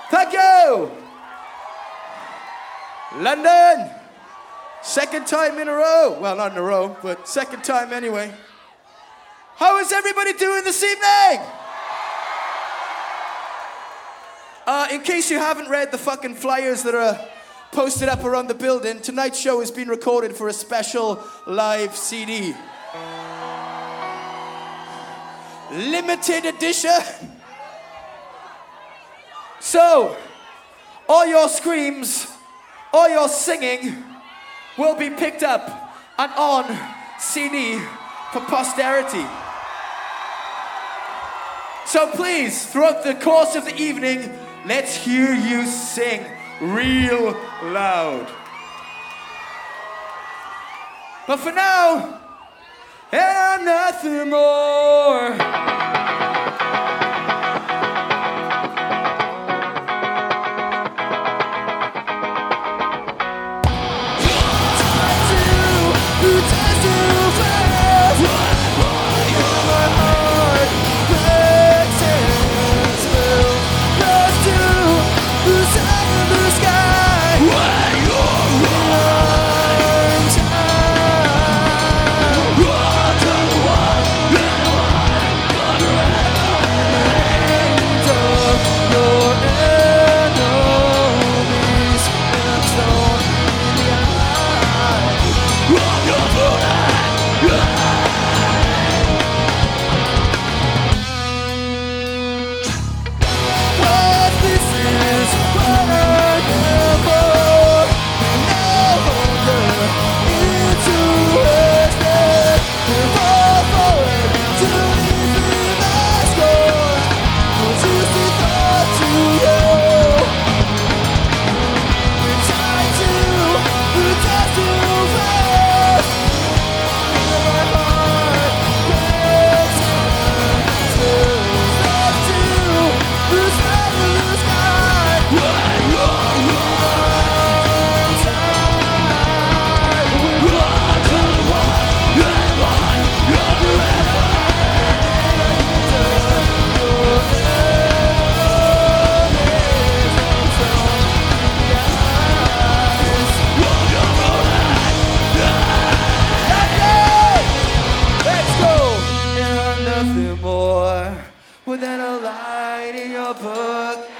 Thank you! London! Second time in a row. Well, not in a row, but second time anyway. How is everybody doing this evening? In case you haven't read the fucking flyers that are posted up around the building, tonight's show has been recorded for a special live CD. Limited edition. So, all your screams, all your singing will be picked up and on CD for posterity. So please, throughout the course of the evening, let's hear you sing real loud. But for now, and nothing more. Than a light in your book.